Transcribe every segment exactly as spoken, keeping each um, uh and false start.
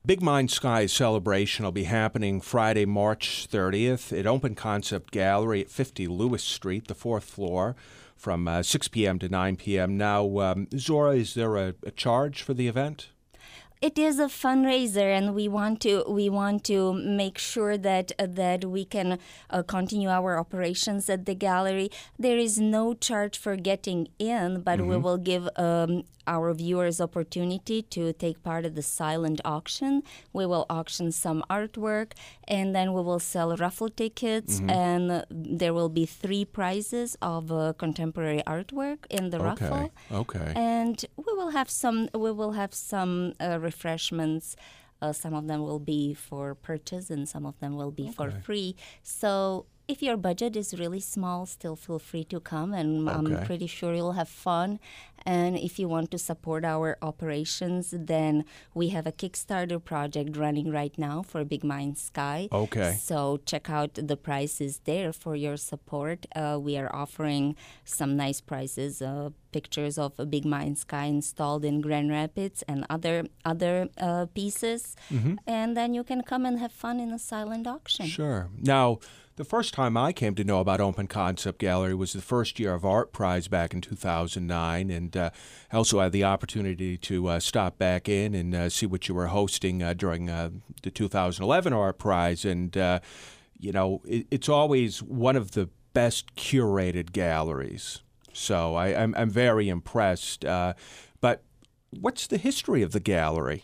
Big Mind Sky celebration will be happening Friday, March thirtieth at Open Concept Gallery at fifty Lewis Street, the fourth floor, from uh, six p.m. to nine p.m. Now, um, Zora, is there a, a charge for the event? It is a fundraiser, and we want to we want to make sure that uh, that we can uh, continue our operations at the gallery. There is no charge for getting in, but mm-hmm. we will give um, our viewers opportunity to take part of the silent auction. We will auction some artwork, and then we will sell raffle tickets, mm-hmm. and uh, there will be three prizes of uh, contemporary artwork in the okay. raffle. Okay. And we will have some. We will have some. Uh, refreshments. Uh, some of them will be for purchase and some of them will be okay. for free. So if your budget is really small, still feel free to come, and okay. I'm pretty sure you'll have fun. And if you want to support our operations, then we have a Kickstarter project running right now for Big Mind Sky. Okay. So check out the prices there for your support. Uh, we are offering some nice prizes, uh, pictures of a Big Mind Sky installed in Grand Rapids and other other uh, pieces. Mm-hmm. And then you can come and have fun in a silent auction. Sure. Now, the first time I came to know about Open Concept Gallery was the first year of Art Prize back in two thousand nine, and uh, I also had the opportunity to uh, stop back in and uh, see what you were hosting uh, during uh, the two thousand eleven Art Prize, and uh, you know, it, it's always one of the best curated galleries. So I, I'm, I'm very impressed. Uh, but what's the history of the gallery?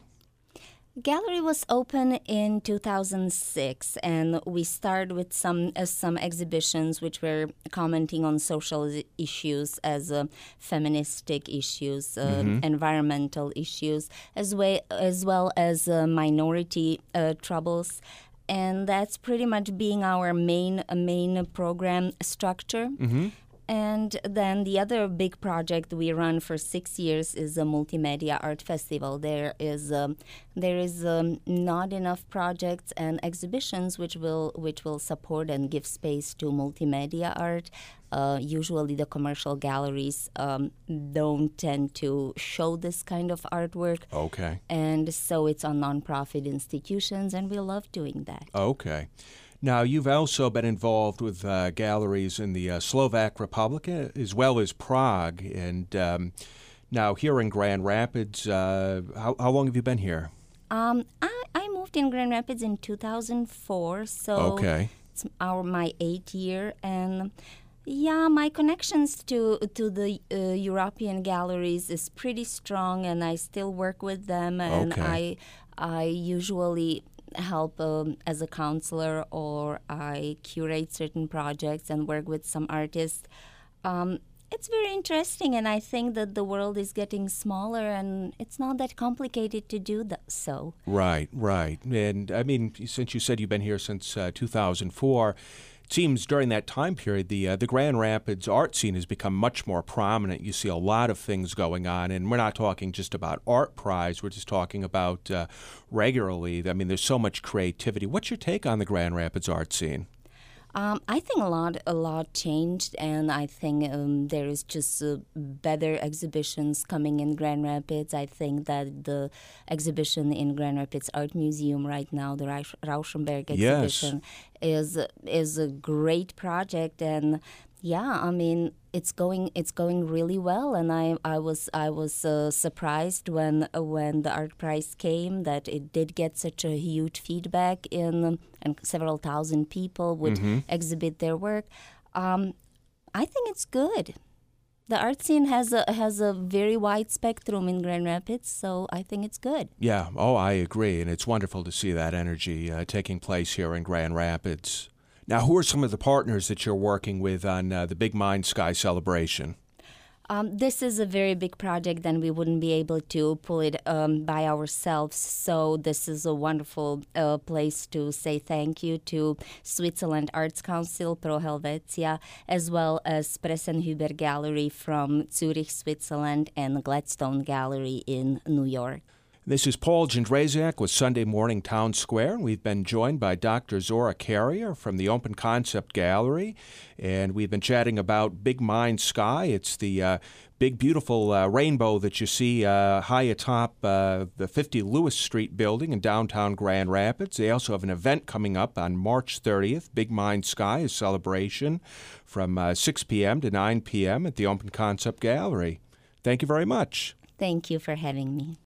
Gallery was open in two thousand six, and we started with some uh, some exhibitions which were commenting on social issues as uh, feministic issues, uh, mm-hmm. environmental issues, as way as well as uh, minority uh, troubles. And that's pretty much being our main uh, main program structure. Mm-hmm. And then the other big project we run for six years is a multimedia art festival. There is um, there is um, not enough projects and exhibitions which will which will support and give space to multimedia art. Uh, usually, the commercial galleries um, don't tend to show this kind of artwork. Okay. And so it's on nonprofit institutions, and we love doing that. Okay. Now, you've also been involved with uh, galleries in the uh, Slovak Republic as well as Prague. And um, now here in Grand Rapids, uh, how, how long have you been here? Um, I, I moved in Grand Rapids in two thousand four, so okay. it's our my eighth year. And yeah, my connections to to the uh, European galleries is pretty strong, and I still work with them. And okay. I I usually help um, as a counselor, or I curate certain projects and work with some artists. Um, it's very interesting, and I think that the world is getting smaller, and it's not that complicated to do that. So right, right, and I mean, since you said you've been here since uh, two thousand four. It seems during that time period, the uh, the Grand Rapids art scene has become much more prominent. You see a lot of things going on, and we're not talking just about Art Prize. We're just talking about uh, regularly. I mean, there's so much creativity. What's your take on the Grand Rapids art scene? Um, I think a lot, a lot changed, and I think um, there is just uh, better exhibitions coming in Grand Rapids. I think that the exhibition in Grand Rapids Art Museum right now, the Rauschenberg exhibition, yes. is is a great project, and yeah, I mean it's going it's going really well, and I I was I was uh, surprised when uh, when the art prize came that it did get such a huge feedback in, and several thousand people would mm-hmm. exhibit their work. Um, I think it's good. The art scene has a has a very wide spectrum in Grand Rapids, so I think it's good. Yeah, oh, I agree, and it's wonderful to see that energy uh, taking place here in Grand Rapids. Now, who are some of the partners that you're working with on uh, the Big Mind Sky celebration? Um, this is a very big project, and we wouldn't be able to pull it um, by ourselves. So this is a wonderful uh, place to say thank you to Switzerland Arts Council, Pro Helvetia, as well as Pressenhuber Gallery from Zurich, Switzerland, and Gladstone Gallery in New York. This is Paul Jędrzejczak with Sunday Morning Town Square, and we've been joined by Doctor Zora Carrier from the Open Concept Gallery, and we've been chatting about Big Mind Sky. It's the uh, big, beautiful uh, rainbow that you see uh, high atop uh, the fifty Lewis Street building in downtown Grand Rapids. They also have an event coming up on March thirtieth, Big Mind Sky, a celebration from uh, six p.m. to nine p.m. at the Open Concept Gallery. Thank you very much. Thank you for having me.